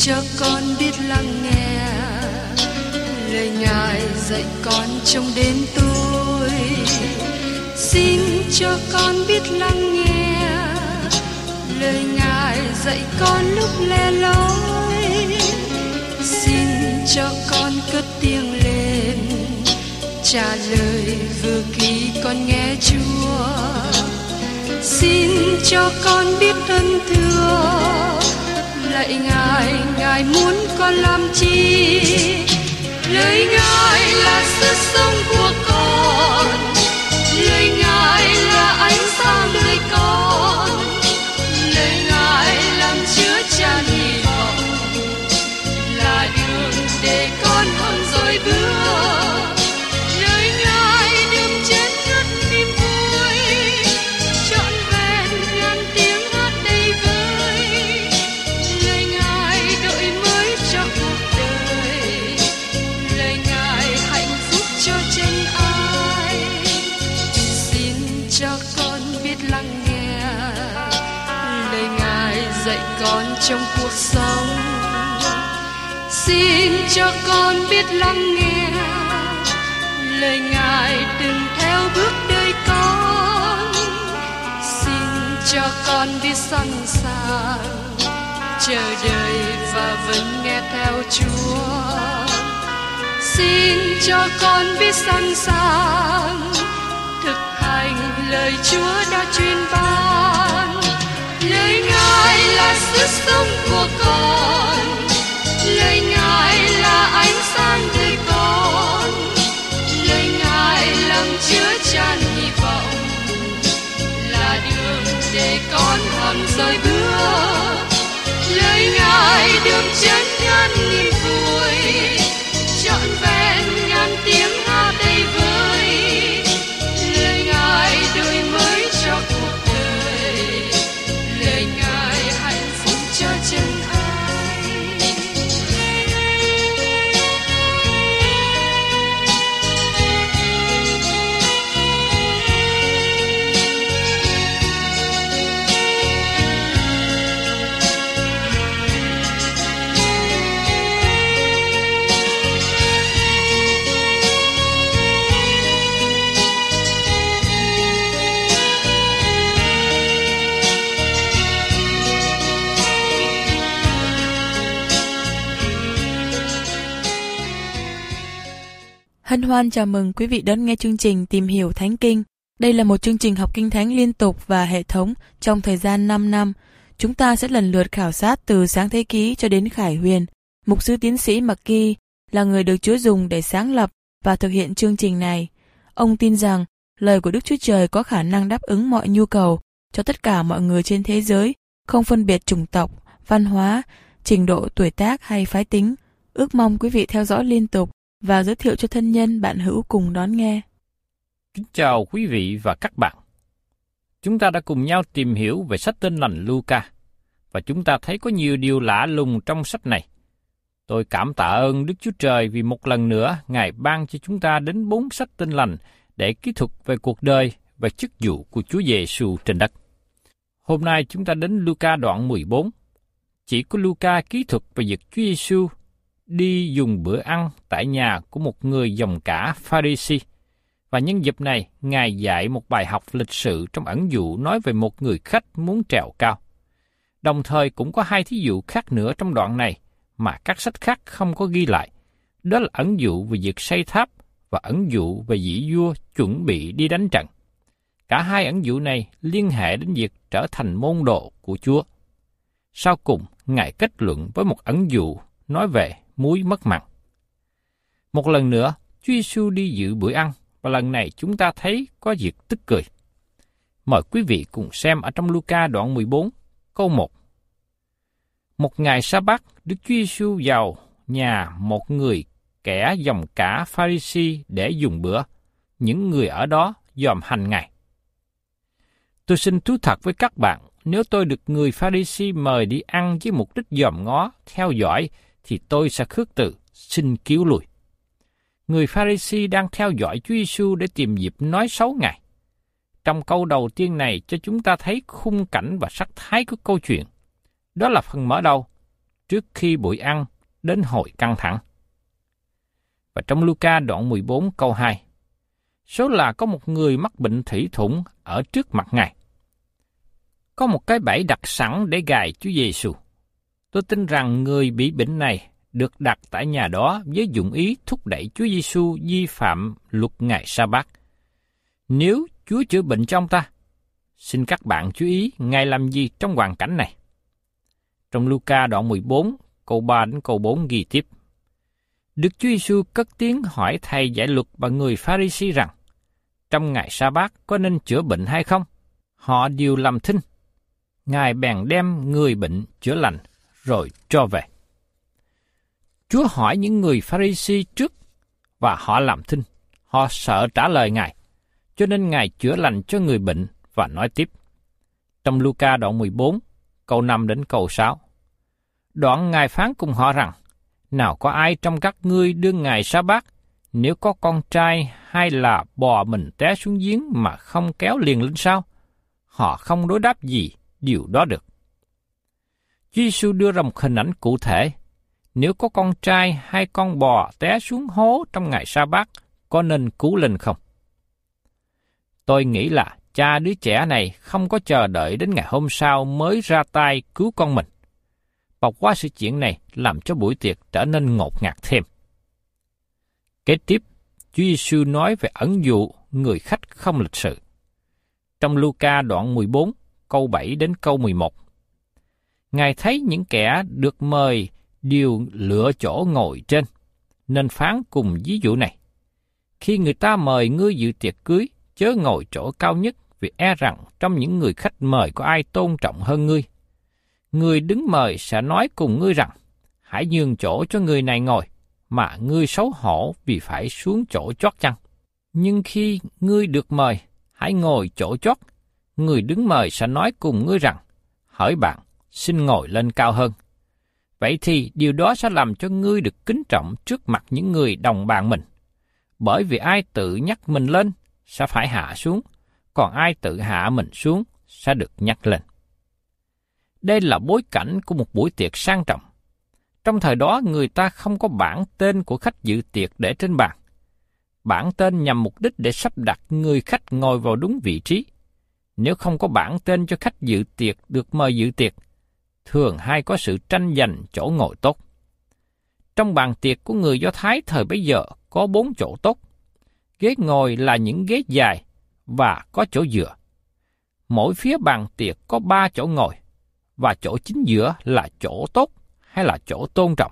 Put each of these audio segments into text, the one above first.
cho con biết lắng nghe lời Ngài dạy con trong đêm tối. Xin cho con biết lắng nghe lời Ngài dạy con lúc lẻ loi. Xin cho con cất tiếng lên trả lời vừa khi con nghe Chúa. Xin cho con biết ơn thưa lạy Ngài, Ngài muốn con làm chi? Lời Ngài là sức sống của con, lời Ngài là ánh sáng đời con, lời Ngài làm chứa chan hy vọng, là đường để con hơn rồi bước. Lời Ngài đừng chết ngất niềm vui, trọn vẹn ngàn tiếng hát đầy vơi. Lời Ngài đổi mới cho cuộc đời, lời Ngài hạnh phúc cho chân ai. Xin cho con biết lắng nghe lời Ngài dạy con trong cuộc sống. Xin cho con biết lắng nghe lời Ngài đừng theo bước đời con. Xin cho con biết sẵn sàng chờ đợi và vẫn nghe theo Chúa. Xin cho con biết sẵn sàng thực hành lời Chúa đã truyền ban. Lời Ngài là sức sống của con, lời Ngài là ánh sáng đời con, lời Ngài làm chứa chan hy vọng, là đường để con hòn rời bước. Lời Ngài đường chân ngàn nghìn vui, trọn vẹn ngàn tiếng hát đầy vơi. Lời Ngài đổi mới cho cuộc đời, lời Ngài hạnh phúc cho chân ai. Hân hoan chào mừng quý vị đón nghe chương trình Tìm hiểu Thánh Kinh. Đây là một chương trình học Kinh Thánh liên tục và hệ thống trong thời gian 5 năm. Chúng ta sẽ lần lượt khảo sát từ Sáng Thế Ký cho đến Khải Huyền. Mục sư tiến sĩ McGee là người được Chúa dùng để sáng lập và thực hiện chương trình này. Ông tin rằng lời của Đức Chúa Trời có khả năng đáp ứng mọi nhu cầu cho tất cả mọi người trên thế giới, không phân biệt chủng tộc, văn hóa, trình độ tuổi tác hay phái tính. Ước mong quý vị theo dõi liên tục và giới thiệu cho thân nhân bạn hữu cùng đón nghe. Kính chào quý vị và các bạn. Chúng ta đã cùng nhau tìm hiểu về sách Tin Lành Luca, và chúng ta thấy có nhiều điều lạ lùng trong sách này. Tôi cảm tạ ơn Đức Chúa Trời vì một lần nữa Ngài ban cho chúng ta đến 4 sách Tin Lành để kỹ thuật về cuộc đời và chức vụ của Chúa Giêsu trên đất. Hôm nay chúng ta đến Luca đoạn 14. Chỉ có Luca kỹ thuật về việc Chúa Giêsu đi dùng bữa ăn tại nhà của một người dòng cả Pha-ri-si. Và nhân dịp này, Ngài dạy một bài học lịch sử trong ẩn dụ nói về một người khách muốn trèo cao. Đồng thời cũng có 2 thí dụ khác nữa trong đoạn này mà các sách khác không có ghi lại. Đó là ẩn dụ về việc xây tháp và ẩn dụ về vị vua chuẩn bị đi đánh trận. Cả 2 ẩn dụ này liên hệ đến việc trở thành môn đồ của Chúa. Sau cùng, Ngài kết luận với một ẩn dụ nói về muối mất mặn. Một lần nữa, Chúa Giêsu đi dự bữa ăn, và lần này chúng ta thấy có việc tức cười. Mời quý vị cùng xem ở trong Luca đoạn 14, câu 1. Một ngày Sa-bát, Đức Chúa Giêsu vào nhà một người kẻ dòng cả Pha-ri-si để dùng bữa. Những người ở đó dòm hành Ngài. Tôi xin thú thật với các bạn, nếu tôi được người Pha-ri-si mời đi ăn với mục đích dòm ngó, theo dõi, thì tôi sẽ khước từ, xin cứu lui. Người Pha-ri-si đang theo dõi Chúa Giêsu để tìm dịp nói xấu Ngài. Trong câu đầu tiên này cho chúng ta thấy khung cảnh và sắc thái của câu chuyện. Đó là phần mở đầu. trước khi buổi ăn đến hồi căng thẳng. Và trong Luca đoạn 14 câu 2, số là có một người mắc bệnh thủy thủng ở trước mặt Ngài. Có một cái bẫy đặt sẵn để gài Chúa Giêsu. Tôi tin rằng người bị bệnh này được đặt tại nhà đó với dụng ý thúc đẩy Chúa Giêsu vi phạm luật ngày Sa-bát. Nếu Chúa chữa bệnh cho ông ta, xin các bạn chú ý Ngài làm gì trong hoàn cảnh này. Trong Luca đoạn 14, câu 3 đến câu 4 ghi tiếp. Đức Chúa Giêsu cất tiếng hỏi thầy dạy luật và người Pha-ri-si rằng, trong ngày Sa-bát có nên chữa bệnh hay không? Họ đều làm thinh. Ngài bèn đem người bệnh chữa lành, rồi cho về. Chúa hỏi những người Pha-ri-si trước, và họ làm thinh. Họ sợ trả lời Ngài, cho nên Ngài chữa lành cho người bệnh và nói tiếp. Trong Luca đoạn 14, câu 5 đến câu 6. Đoạn Ngài phán cùng họ rằng, nào có ai trong các ngươi đương ngày Sa-bát, nếu có con trai hay là bò mình té xuống giếng mà không kéo liền lên sao? Họ không đối đáp gì điều đó được. Chúa Giêsu đưa ra một hình ảnh cụ thể. Nếu có con trai hay con bò té xuống hố trong ngày Sa-bát, có nên cứu lên không? Tôi nghĩ là cha đứa trẻ này không có chờ đợi đến ngày hôm sau mới ra tay cứu con mình. Và qua sự chuyện này làm cho buổi tiệc trở nên ngột ngạt thêm. Kế tiếp, Chúa Giêsu nói về ẩn dụ người khách không lịch sự. Trong Luca đoạn 14, câu 7 đến câu 11. Ngài thấy những kẻ được mời đều lựa chỗ ngồi trên, nên phán cùng ví dụ này. Khi người ta mời ngươi dự tiệc cưới, chớ ngồi chỗ cao nhất, vì e rằng trong những người khách mời có ai tôn trọng hơn ngươi. Người đứng mời sẽ nói cùng ngươi rằng, hãy nhường chỗ cho người này ngồi, mà ngươi xấu hổ vì phải xuống chỗ chót chăng. Nhưng khi ngươi được mời, hãy ngồi chỗ chót. Người đứng mời sẽ nói cùng ngươi rằng, hỡi bạn, xin ngồi lên cao hơn. Vậy thì điều đó sẽ làm cho ngươi được kính trọng trước mặt những người đồng bạn mình. Bởi vì ai tự nhắc mình lên sẽ phải hạ xuống, còn ai tự hạ mình xuống sẽ được nhắc lên. Đây là bối cảnh của một buổi tiệc sang trọng. Trong thời đó, người ta không có bảng tên của khách dự tiệc để trên bàn. Bảng tên nhằm mục đích để sắp đặt người khách ngồi vào đúng vị trí. Nếu không có bảng tên cho khách dự tiệc được mời dự tiệc, thường hay có sự tranh giành chỗ ngồi tốt. Trong bàn tiệc của người Do Thái thời bấy giờ có 4 chỗ tốt. Ghế ngồi là những ghế dài và có chỗ dựa. Mỗi phía bàn tiệc có 3 chỗ ngồi, và chỗ chính giữa là chỗ tốt hay là chỗ tôn trọng.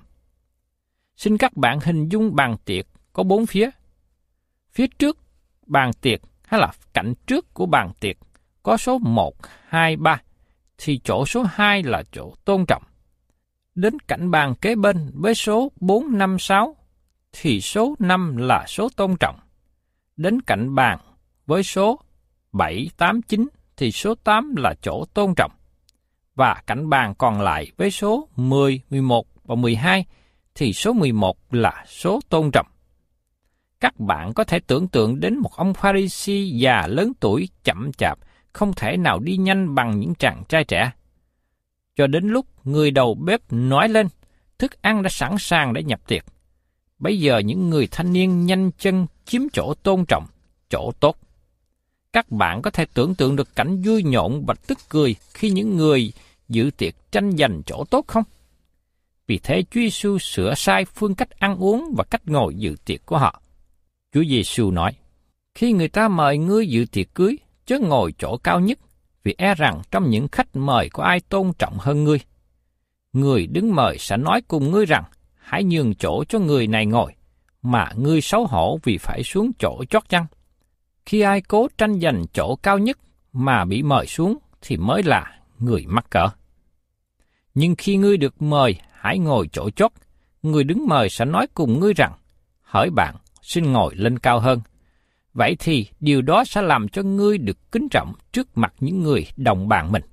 Xin các bạn hình dung bàn tiệc có 4 phía. Phía trước bàn tiệc hay là cạnh trước của bàn tiệc có số 1, 2, 3, thì chỗ số 2 là chỗ tôn trọng. Đến cạnh bàn kế bên với số 4, 5, 6, thì số 5 là số tôn trọng. Đến cạnh bàn với số 7, 8, 9, thì số 8 là chỗ tôn trọng. Và cạnh bàn còn lại với số 10, 11 và 12, thì số 11 là số tôn trọng. Các bạn có thể tưởng tượng đến một ông Pha-ri-si già lớn tuổi chậm chạp, không thể nào đi nhanh bằng những chàng trai trẻ. Cho đến lúc người đầu bếp nói lên, thức ăn đã sẵn sàng để nhập tiệc. Bây giờ những người thanh niên nhanh chân chiếm chỗ tôn trọng, chỗ tốt. Các bạn có thể tưởng tượng được cảnh vui nhộn và tức cười khi những người dự tiệc tranh giành chỗ tốt không? Vì thế Chúa Giêsu sửa sai phương cách ăn uống và cách ngồi dự tiệc của họ. Chúa Giêsu nói, khi người ta mời ngươi dự tiệc cưới, chớ ngồi chỗ cao nhất, vì e rằng trong những khách mời có ai tôn trọng hơn ngươi. Người đứng mời sẽ nói cùng ngươi rằng, hãy nhường chỗ cho người này ngồi, mà ngươi xấu hổ vì phải xuống chỗ chót chăng. Khi ai cố tranh giành chỗ cao nhất mà bị mời xuống thì mới là người mắc cỡ. Nhưng khi ngươi được mời, hãy ngồi chỗ chót. Người đứng mời sẽ nói cùng ngươi rằng, hỡi bạn, xin ngồi lên cao hơn. Vậy thì điều đó sẽ làm cho ngươi được kính trọng trước mặt những người đồng bàn mình.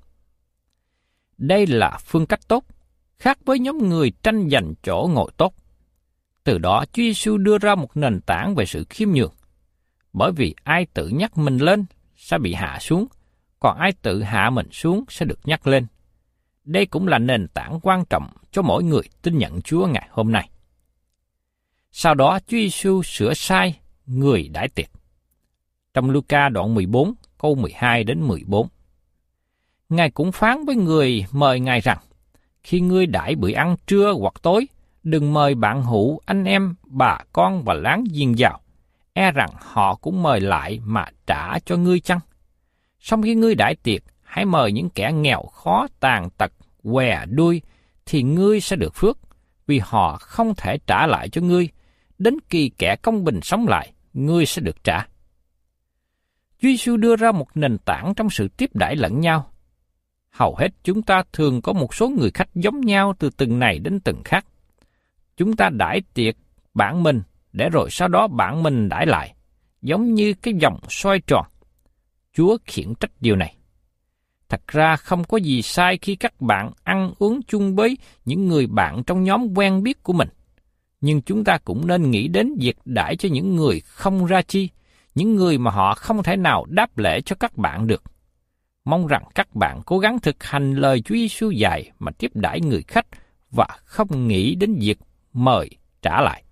Đây là phương cách tốt, khác với nhóm người tranh giành chỗ ngồi tốt. Từ đó Chúa Giêsu đưa ra một nền tảng về sự khiêm nhường. Bởi vì ai tự nhắc mình lên sẽ bị hạ xuống, còn ai tự hạ mình xuống sẽ được nhắc lên. Đây cũng là nền tảng quan trọng cho mỗi người tin nhận Chúa ngày hôm nay. Sau đó Chúa Giêsu sửa sai người đãi tiệc. Trong Luca đoạn 14 câu 12 đến 14. Ngài cũng phán với người mời Ngài rằng, khi ngươi đãi bữa ăn trưa hoặc tối, đừng mời bạn hữu, anh em, bà con và láng giềng vào, e rằng họ cũng mời lại mà trả cho ngươi chăng? Xong khi ngươi đãi tiệc, hãy mời những kẻ nghèo khó, tàn tật, què đuôi, thì ngươi sẽ được phước, vì họ không thể trả lại cho ngươi. Đến kỳ kẻ công bình sống lại, ngươi sẽ được trả. Chúa Giêsu đưa ra một nền tảng trong sự tiếp đãi lẫn nhau. Hầu hết chúng ta thường có một số người khách giống nhau từ từng này đến từng khác. Chúng ta đãi tiệc bạn mình, để rồi sau đó bạn mình đãi lại, giống như cái vòng xoay tròn. Chúa khiển trách điều này. Thật ra không có gì sai khi các bạn ăn uống chung với những người bạn trong nhóm quen biết của mình. Nhưng chúng ta cũng nên nghĩ đến việc đãi cho những người không ra chi, những người mà họ không thể nào đáp lễ cho các bạn được. Mong rằng các bạn cố gắng thực hành lời Chúa Giêsu dạy mà tiếp đãi người khách và không nghĩ đến việc mời trả lại.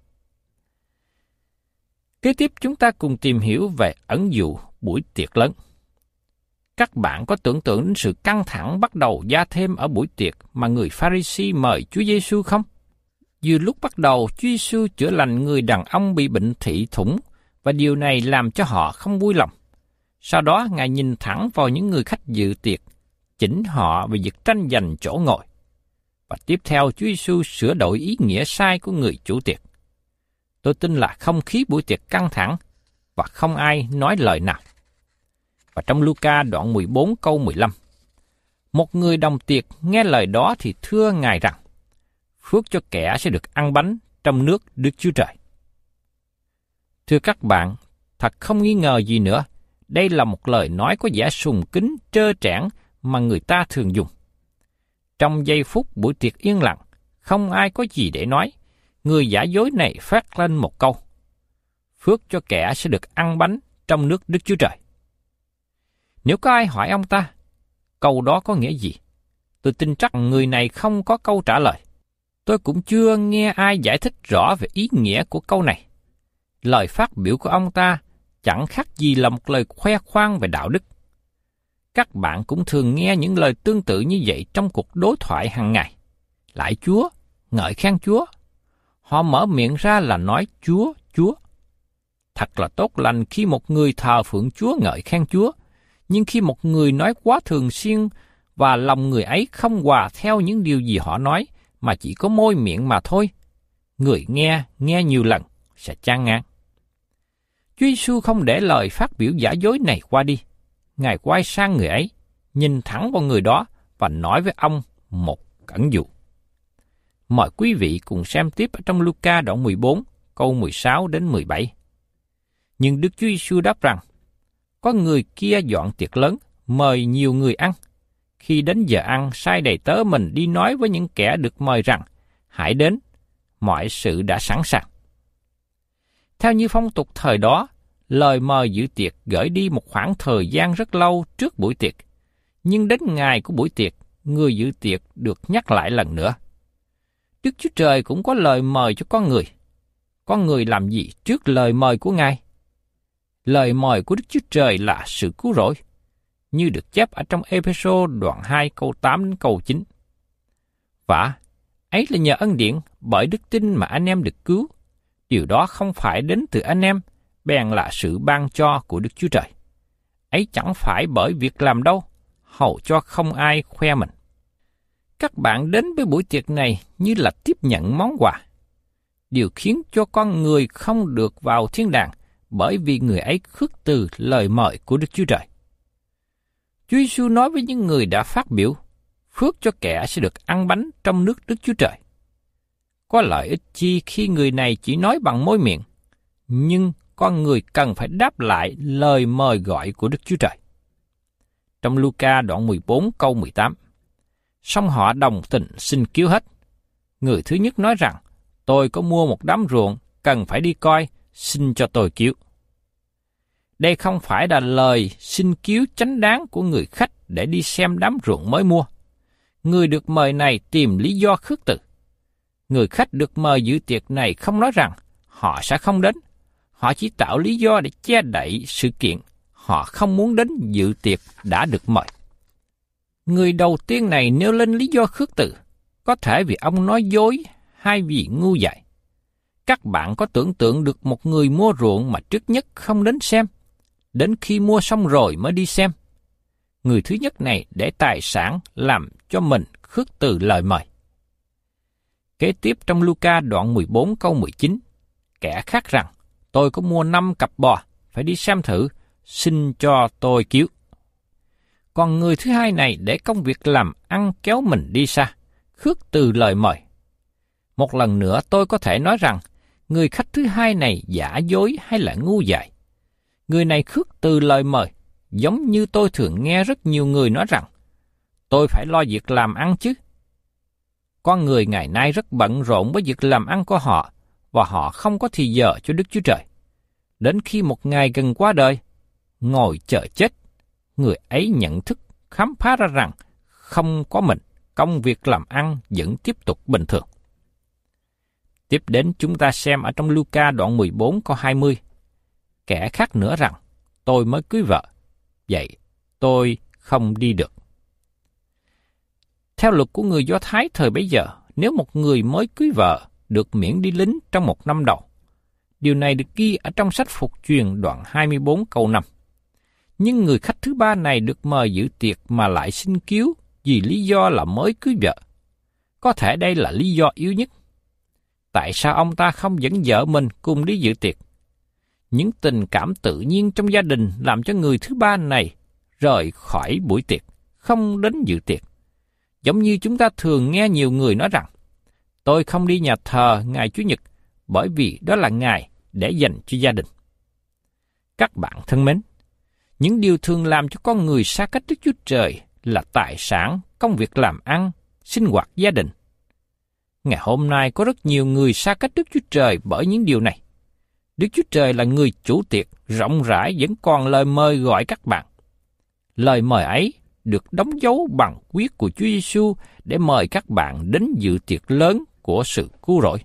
Kế tiếp chúng ta cùng tìm hiểu về ẩn dụ buổi tiệc lớn. Các bạn có tưởng tượng đến sự căng thẳng bắt đầu gia thêm ở buổi tiệc mà người Pha-ri-si mời Chúa Giêsu không? Vừa lúc bắt đầu, Chúa Giêsu chữa lành người đàn ông bị bệnh thị thủng, và điều này làm cho họ không vui lòng. Sau đó, Ngài nhìn thẳng vào những người khách dự tiệc, chỉnh họ về việc tranh giành chỗ ngồi. Và tiếp theo, Chúa Giêsu sửa đổi ý nghĩa sai của người chủ tiệc. Tôi tin là không khí buổi tiệc căng thẳng và không ai nói lời nào. Và trong Luca đoạn 14 câu 15, một người đồng tiệc nghe lời đó thì thưa Ngài rằng, phước cho kẻ sẽ được ăn bánh trong nước Đức Chúa Trời. Thưa các bạn, thật không nghi ngờ gì nữa, đây là một lời nói có vẻ sùng kính trơ trẽn mà người ta thường dùng. Trong giây phút buổi tiệc yên lặng, không ai có gì để nói, người giả dối này phát lên một câu, phước cho kẻ sẽ được ăn bánh trong nước Đức Chúa Trời. Nếu có ai hỏi ông ta, câu đó có nghĩa gì? Tôi tin chắc người này không có câu trả lời. Tôi cũng chưa nghe ai giải thích rõ về ý nghĩa của câu này. Lời phát biểu của ông ta chẳng khác gì là một lời khoe khoang về đạo đức. Các bạn cũng thường nghe những lời tương tự như vậy trong cuộc đối thoại hàng ngày. Lạy Chúa, ngợi khen Chúa. Họ mở miệng ra là nói Chúa, Chúa. Thật là tốt lành khi một người thờ phượng Chúa ngợi khen Chúa, nhưng khi một người nói quá thường xuyên và lòng người ấy không hòa theo những điều gì họ nói, mà chỉ có môi miệng mà thôi, người nghe nhiều lần sẽ chán ngán. Chúa Giêsu không để lời phát biểu giả dối này qua đi. Ngài quay sang người ấy, nhìn thẳng vào người đó và nói với ông một ẩn dụ. Mời quý vị cùng xem tiếp ở trong Luca đoạn 14, câu 16 đến 17. Nhưng Đức Chúa Giêsu đáp rằng, có người kia dọn tiệc lớn, mời nhiều người ăn. Khi đến giờ ăn, sai đầy tớ mình đi nói với những kẻ được mời rằng, hãy đến, mọi sự đã sẵn sàng. Theo như phong tục thời đó, lời mời dự tiệc gửi đi một khoảng thời gian rất lâu trước buổi tiệc. Nhưng đến ngày của buổi tiệc, người dự tiệc được nhắc lại lần nữa. Đức Chúa Trời cũng có lời mời cho con người. Con người làm gì trước lời mời của Ngài? Lời mời của Đức Chúa Trời là sự cứu rỗi, như được chép ở trong Ê-phê-sô đoạn 2 câu 8 đến câu 9. Và ấy là nhờ ân điển bởi đức tin mà anh em được cứu. Điều đó không phải đến từ anh em, bèn là sự ban cho của Đức Chúa Trời. Ấy chẳng phải bởi việc làm đâu, hầu cho không ai khoe mình. Các bạn đến với buổi tiệc này như là tiếp nhận món quà. Điều khiến cho con người không được vào thiên đàng bởi vì người ấy khước từ lời mời của Đức Chúa Trời. Chúa Giêsu nói với những người đã phát biểu, phước cho kẻ sẽ được ăn bánh trong nước Đức Chúa Trời. Có lợi ích chi khi người này chỉ nói bằng môi miệng, nhưng con người cần phải đáp lại lời mời gọi của Đức Chúa Trời. Trong Luca đoạn 14 câu 18, song họ đồng tình xin cứu hết. Người thứ nhất nói rằng, tôi có mua một đám ruộng, cần phải đi coi, xin cho tôi cứu. Đây không phải là lời xin cứu chánh đáng của người khách để đi xem đám ruộng mới mua. Người được mời này tìm lý do khước từ. Người khách được mời dự tiệc này không nói rằng họ sẽ không đến. Họ chỉ tạo lý do để che đậy sự kiện. Họ không muốn đến dự tiệc đã được mời. Người đầu tiên này nêu lên lý do khước từ, có thể vì ông nói dối hay vì ngu dại. Các bạn có tưởng tượng được một người mua ruộng mà trước nhất không đến xem, đến khi mua xong rồi mới đi xem. Người thứ nhất này để tài sản làm cho mình khước từ lời mời. Kế tiếp trong Luca đoạn 14 câu 19, kẻ khác rằng, tôi có mua 5 cặp bò, phải đi xem thử, xin cho tôi cứu. Còn người thứ hai này để công việc làm ăn kéo mình đi xa, khước từ lời mời. Một lần nữa tôi có thể nói rằng, người khách thứ hai này giả dối hay là ngu dại. Người này khước từ lời mời, giống như tôi thường nghe rất nhiều người nói rằng, tôi phải lo việc làm ăn chứ. Con người ngày nay rất bận rộn với việc làm ăn của họ, và họ không có thì giờ cho Đức Chúa Trời. Đến khi một ngày gần qua đời, ngồi chờ chết, người ấy nhận thức, khám phá ra rằng không có mình, công việc làm ăn vẫn tiếp tục bình thường. Tiếp đến chúng ta xem ở trong Luca đoạn 14 câu 20. Kẻ khác nữa rằng, tôi mới cưới vợ, vậy tôi không đi được. Theo luật của người Do Thái thời bấy giờ, nếu một người mới cưới vợ được miễn đi lính trong 1 năm đầu. Điều này được ghi ở trong sách Phục Truyền đoạn 24 câu 5. Nhưng người khách thứ ba này được mời dự tiệc mà lại xin cứu vì lý do là mới cưới vợ. Có thể đây là lý do yếu nhất. Tại sao ông ta không dẫn vợ mình cùng đi dự tiệc? Những tình cảm tự nhiên trong gia đình làm cho người thứ ba này rời khỏi buổi tiệc, không đến dự tiệc. Giống như chúng ta thường nghe nhiều người nói rằng, tôi không đi nhà thờ ngày Chủ nhật bởi vì đó là ngày để dành cho gia đình. Các bạn thân mến, những điều thường làm cho con người xa cách Đức Chúa Trời là tài sản, công việc làm ăn, sinh hoạt gia đình. Ngày hôm nay có rất nhiều người xa cách Đức Chúa Trời bởi những điều này. Đức Chúa Trời là người chủ tiệc, rộng rãi vẫn còn lời mời gọi các bạn. Lời mời ấy được đóng dấu bằng huyết của Chúa Giêsu để mời các bạn đến dự tiệc lớn của sự cứu rỗi.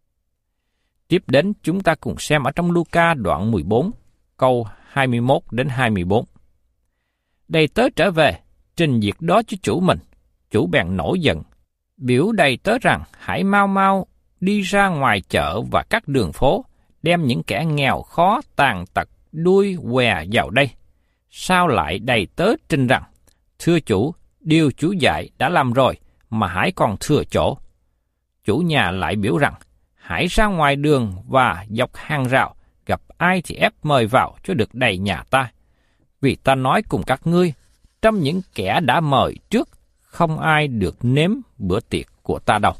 Tiếp đến chúng ta cùng xem ở trong Luca đoạn 14, câu 21 đến 24. Đầy tớ trở về, trình việc đó cho chủ mình, chủ bèn nổi giận, biểu đầy tớ rằng hãy mau mau đi ra ngoài chợ và các đường phố, đem những kẻ nghèo khó tàn tật đuôi què vào đây. Sao lại đầy tớ trình rằng, thưa chủ, điều chủ dạy đã làm rồi, mà hãy còn thừa chỗ. Chủ nhà lại biểu rằng, hãy ra ngoài đường và dọc hàng rào, gặp ai thì ép mời vào cho được đầy nhà ta. Vì ta nói cùng các ngươi, trong những kẻ đã mời trước, không ai được nếm bữa tiệc của ta đâu.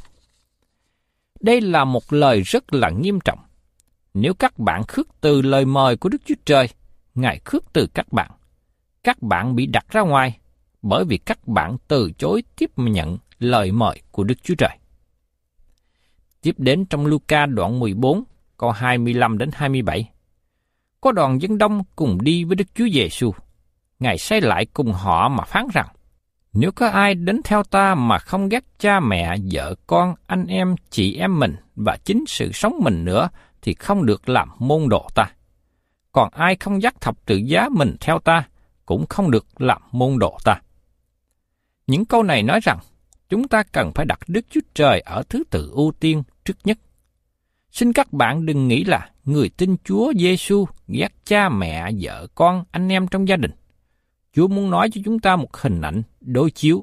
Đây là một lời rất là nghiêm trọng. Nếu các bạn khước từ lời mời của Đức Chúa Trời, Ngài khước từ các bạn bị đặt ra ngoài, bởi vì các bạn từ chối tiếp nhận lời mời của Đức Chúa Trời. Tiếp đến trong Luca đoạn 14, câu 25 đến 27. Có đoàn dân đông cùng đi với Đức Chúa Giêsu. Ngài xây lại cùng họ mà phán rằng, nếu có ai đến theo ta mà không ghét cha mẹ, vợ con, anh em, chị em mình và chính sự sống mình nữa, thì không được làm môn đồ ta. Còn ai không dắt thập tự giá mình theo ta, cũng không được làm môn đồ ta. Những câu này nói rằng, chúng ta cần phải đặt Đức Chúa Trời ở thứ tự ưu tiên trước nhất. Xin các bạn đừng nghĩ là người tin Chúa Giêsu ghét cha mẹ, vợ con, anh em trong gia đình. Chúa muốn nói cho chúng ta một hình ảnh đối chiếu.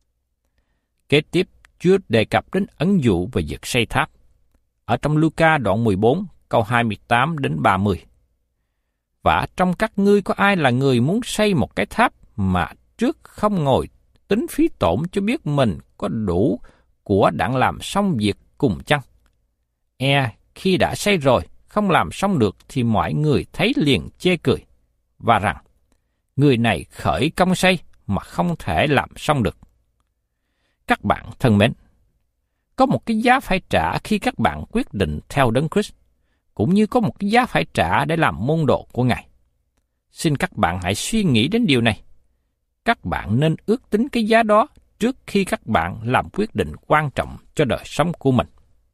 Kế tiếp, Chúa đề cập đến ẩn dụ về việc xây tháp. Ở trong Luca đoạn 14, câu 28 đến 30. Và trong các ngươi có ai là người muốn xây một cái tháp mà trước không ngồi tính phí tổn cho biết mình có đủ của đặng làm xong việc cùng chăng? Khi đã xây rồi, không làm xong được thì mọi người thấy liền chê cười, và rằng, người này khởi công xây mà không thể làm xong được. Các bạn thân mến, có một cái giá phải trả khi các bạn quyết định theo Đấng Christ, cũng như có một cái giá phải trả để làm môn đồ của Ngài. Xin các bạn hãy suy nghĩ đến điều này. Các bạn nên ước tính cái giá đó trước khi các bạn làm quyết định quan trọng cho đời sống của mình.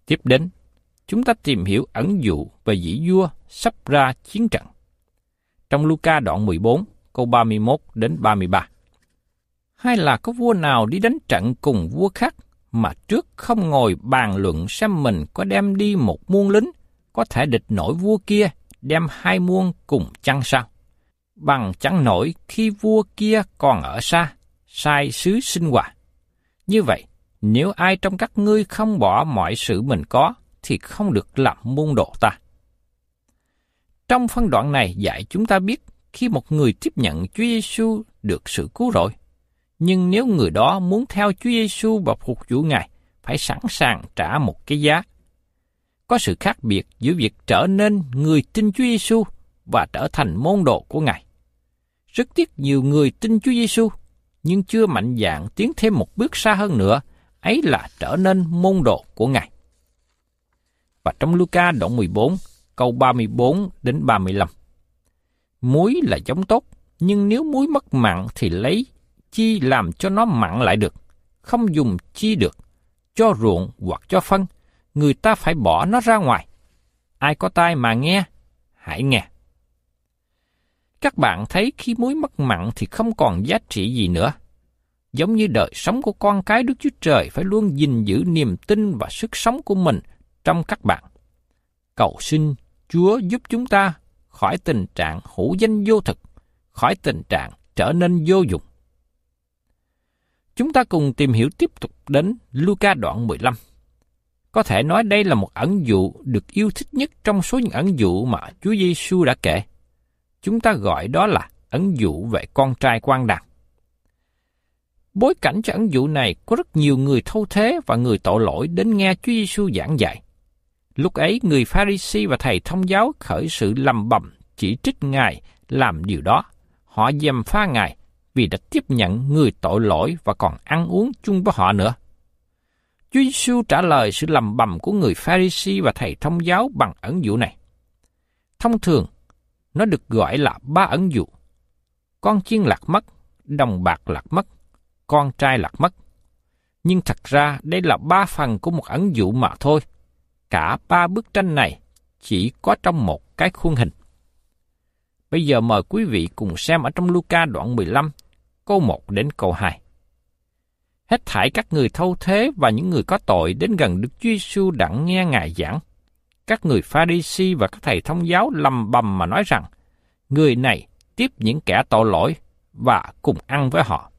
Tiếp đến, chúng ta tìm hiểu ẩn dụ về vị vua sắp ra chiến trận. Trong Luca đoạn 14, câu 31 đến 33. Hay là có vua nào đi đánh trận cùng vua khác mà trước không ngồi bàn luận xem mình có đem đi một muôn lính có thể địch nổi vua kia đem 2 muôn cùng chăng sao? Bằng chẳng nổi khi vua kia còn ở xa, sai sứ xin quà. Như vậy, nếu ai trong các ngươi không bỏ mọi sự mình có, thì không được làm môn đồ ta. Trong phân đoạn này dạy chúng ta biết khi một người tiếp nhận Chúa Giêsu được sự cứu rỗi, nhưng nếu người đó muốn theo Chúa Giêsu và phục vụ Ngài, phải sẵn sàng trả một cái giá. Có sự khác biệt giữa việc trở nên người tin Chúa Giêsu và trở thành môn đồ của Ngài. Rất tiếc nhiều người tin Chúa Giêsu nhưng chưa mạnh dạn tiến thêm một bước xa hơn nữa, ấy là trở nên môn đồ của Ngài. Và trong Luca đoạn 14, câu 34 đến 35. Muối là giống tốt, nhưng nếu muối mất mặn thì lấy chi làm cho nó mặn lại được, không dùng chi được, cho ruộng hoặc cho phân, người ta phải bỏ nó ra ngoài. Ai có tai mà nghe, hãy nghe. Các bạn thấy khi muối mất mặn thì không còn giá trị gì nữa. Giống như đời sống của con cái Đức Chúa Trời phải luôn gìn giữ niềm tin và sức sống của mình trong các bạn. Cầu xin Chúa giúp chúng ta khỏi tình trạng hữu danh vô thực, khỏi tình trạng trở nên vô dụng. Chúng ta cùng tìm hiểu tiếp tục đến Luca đoạn 15. Có thể nói đây là một ẩn dụ được yêu thích nhất trong số những ẩn dụ mà Chúa Giêsu đã kể. Chúng ta gọi đó là ẩn dụ về con trai quan đàn. Bối cảnh cho ẩn dụ này có rất nhiều người thâu thế và người tội lỗi đến nghe Chúa Giêsu giảng dạy. Lúc ấy, người Pha-ri-si và thầy thông giáo khởi sự lầm bầm chỉ trích Ngài làm điều đó. Họ gièm pha Ngài vì đã tiếp nhận người tội lỗi và còn ăn uống chung với họ nữa. Chúa Giêsu trả lời sự lầm bầm của người Pha-ri-si và thầy thông giáo bằng ẩn dụ này. Thông thường, nó được gọi là 3 ẩn dụ. Con chiên lạc mất, đồng bạc lạc mất, con trai lạc mất. Nhưng thật ra đây là 3 phần của một ẩn dụ mà thôi. Cả 3 bức tranh này chỉ có trong một cái khuôn hình. Bây giờ mời quý vị cùng xem ở trong Luca đoạn 15, câu 1 đến câu 2. Hết thảy các người thâu thế và những người có tội đến gần Đức Chúa Giêsu đặng nghe Ngài giảng. Các người Pha-ri-si và các thầy thông giáo lầm bầm mà nói rằng, người này tiếp những kẻ tội lỗi và cùng ăn với họ.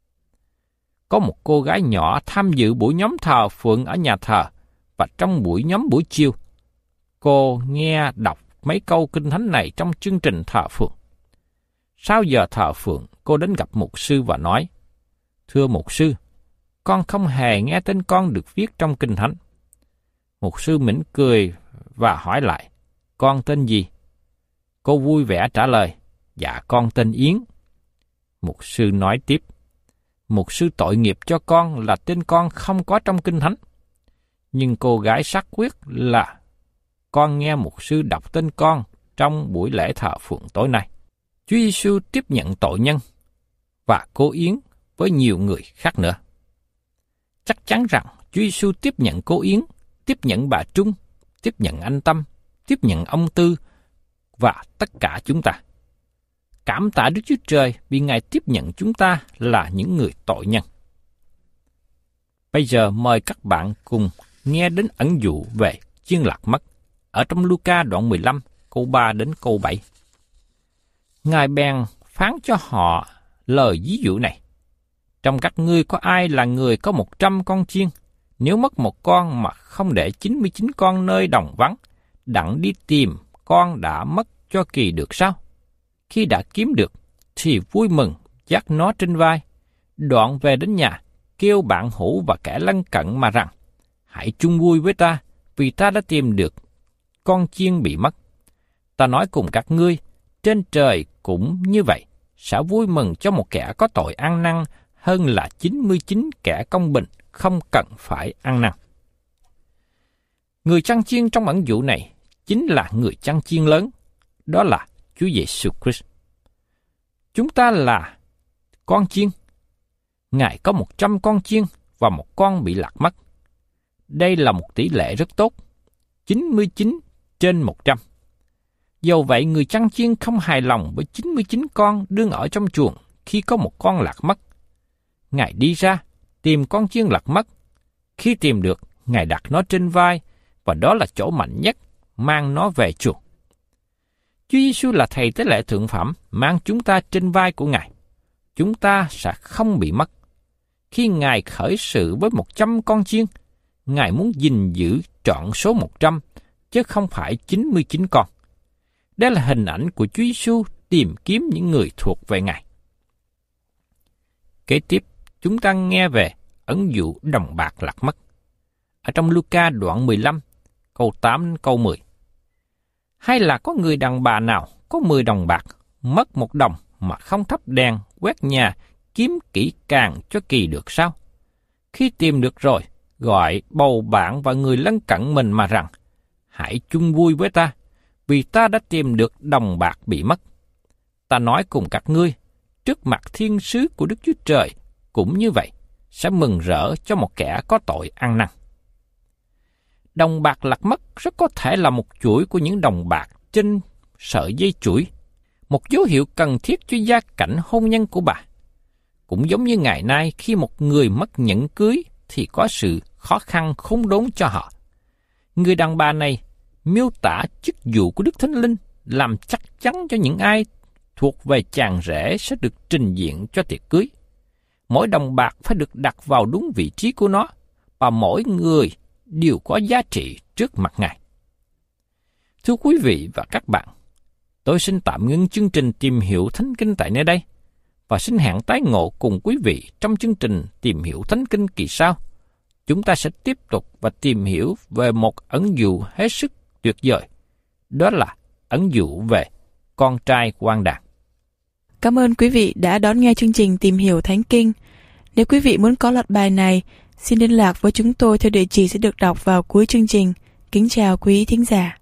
Có một cô gái nhỏ tham dự buổi nhóm thờ phượng ở nhà thờ, và trong nhóm buổi chiều, cô nghe đọc mấy câu kinh thánh này trong chương trình thờ phượng. Sau giờ thờ phượng, cô đến gặp mục sư và nói, thưa mục sư, con không hề nghe tên con được viết trong kinh thánh. Mục sư mỉm cười và hỏi lại, con tên gì? Cô vui vẻ trả lời, dạ con tên Yến. Mục sư nói tiếp, mục sư tội nghiệp cho con là tên con không có trong kinh thánh. Nhưng cô gái xác quyết là con nghe mục sư đọc tên con trong buổi lễ thờ phượng tối nay. Chúa Giêsu tiếp nhận tội nhân và cô Yến với nhiều người khác nữa. Chắc chắn rằng Chúa Giêsu tiếp nhận cô Yến, tiếp nhận bà Trung, tiếp nhận anh Tâm, tiếp nhận ông Tư và tất cả chúng ta. Cảm tạ Đức Chúa Trời vì Ngài tiếp nhận chúng ta là những người tội nhân. Bây giờ mời các bạn cùng nghe đến ẩn dụ về chiên lạc mất ở trong Luca đoạn 15, câu 3 đến câu 7. Ngài bèn phán cho họ lời ví dụ này. Trong các ngươi có ai là người có 100 con chiên, nếu mất một con mà không để 99 con nơi đồng vắng, đặng đi tìm con đã mất cho kỳ được sao? Khi đã kiếm được, thì vui mừng, dắt nó trên vai, đoạn về đến nhà, kêu bạn hữu và kẻ lân cận mà rằng, hãy chung vui với ta, vì ta đã tìm được con chiên bị mất. Ta nói cùng các ngươi, trên trời cũng như vậy, sẽ vui mừng cho một kẻ có tội ăn năn hơn là 99 kẻ công bình không cần phải ăn năn. Người chăn chiên trong ẩn dụ này chính là người chăn chiên lớn, đó là Chúa Giêsu Christ. Chúng ta là con chiên. Ngài có 100 con chiên và một con bị lạc mất. Đây là một tỷ lệ rất tốt, 99/100. Dầu vậy, người chăn chiên không hài lòng với 99 con đương ở trong chuồng khi có một con lạc mất. Ngài đi ra, tìm con chiên lạc mất. Khi tìm được, Ngài đặt nó trên vai, và đó là chỗ mạnh nhất, mang nó về chuồng. Chúa Giêsu là Thầy tế lễ thượng phẩm, mang chúng ta trên vai của Ngài. Chúng ta sẽ không bị mất. Khi Ngài khởi sự với 100 con chiên, Ngài muốn gìn giữ trọn số 100, chứ không phải 99 con. Đây là hình ảnh của Chúa Giêsu tìm kiếm những người thuộc về Ngài. Kế tiếp, chúng ta nghe về ẩn dụ đồng bạc lạc mất. Ở trong Luca đoạn 15, câu 8 đến câu 10. Hay là có người đàn bà nào có 10 đồng bạc, mất 1 đồng mà không thắp đèn, quét nhà, kiếm kỹ càng cho kỳ được sao? Khi tìm được rồi, gọi bầu bạn và người lân cận mình mà rằng, hãy chung vui với ta, vì ta đã tìm được đồng bạc bị mất. Ta nói cùng các ngươi, trước mặt thiên sứ của Đức Chúa Trời cũng như vậy, sẽ mừng rỡ cho một kẻ có tội ăn năn. Đồng bạc lạc mất rất có thể là một chuỗi của những đồng bạc trên sợi dây chuỗi, một dấu hiệu cần thiết cho gia cảnh hôn nhân của bà. Cũng giống như ngày nay khi một người mất nhẫn cưới thì có sự khó khăn khốn đốn cho họ. Người đàn bà này miêu tả chức vụ của Đức Thánh Linh làm chắc chắn cho những ai thuộc về chàng rể sẽ được trình diện cho tiệc cưới. Mỗi đồng bạc phải được đặt vào đúng vị trí của nó, và mỗi người đều có giá trị trước mặt Ngài. Thưa quý vị và các bạn, tôi xin tạm ngưng chương trình tìm hiểu Thánh Kinh tại nơi đây, và xin hẹn tái ngộ cùng quý vị trong chương trình tìm hiểu Thánh Kinh kỳ sau. Chúng ta sẽ tiếp tục và tìm hiểu về một ẩn dụ hết sức tuyệt vời, đó là ẩn dụ về con trai quan đàn. Cảm ơn quý vị đã đón nghe chương trình Tìm hiểu Thánh Kinh. Nếu quý vị muốn có loạt bài này, xin liên lạc với chúng tôi theo địa chỉ sẽ được đọc vào cuối chương trình. Kính chào quý thính giả.